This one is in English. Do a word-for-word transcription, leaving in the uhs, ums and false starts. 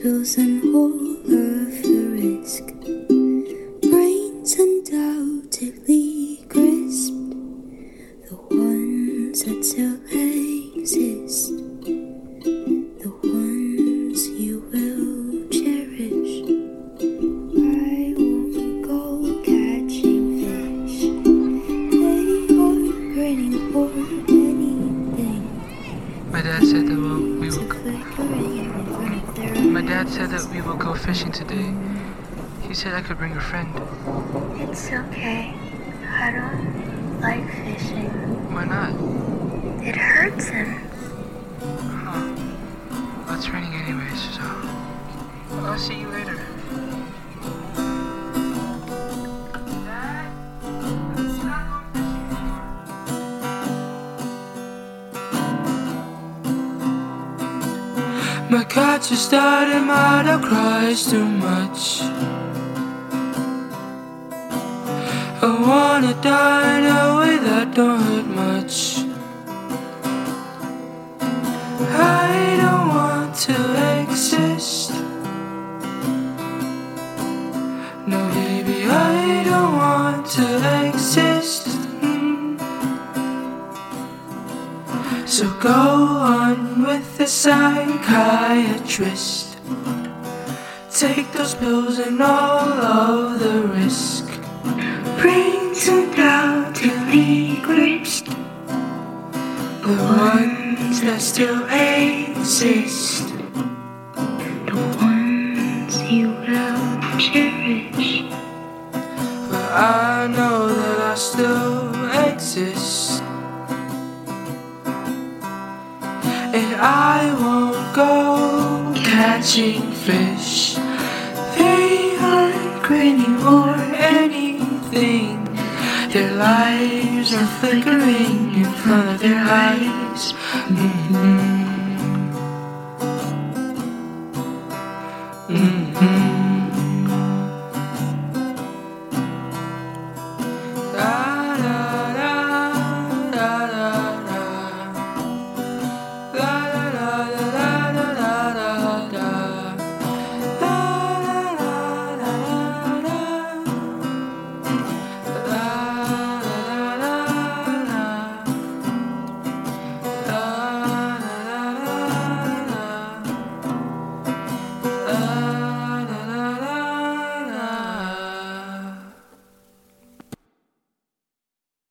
spills and all of the risk. Brains undoubtedly crisped, the ones that still exist, the ones you will cherish. I won't go catching fish, they are grinning for anything. My dad said that we'll, we will go. My dad said that we will go fishing today. He said I could bring a friend. It's okay. I don't like fishing. Why not? It hurts him. Huh. Well, it's raining anyways, so I'll see you later. My cat just started mad, I cries too much. I wanna die in a way that don't hurt much. I don't want to exist. No, baby, I don't want to exist. Mm. So go on with the psychiatrist. Take those pills and all of the risk. Brains undoubtedly gripped, the ones that still exist, The ones you will cherish. but I know that I still exist. And I won't go catching fish. They aren't grinning or anything. Their lives are flickering in front of their eyes. Mm-hmm.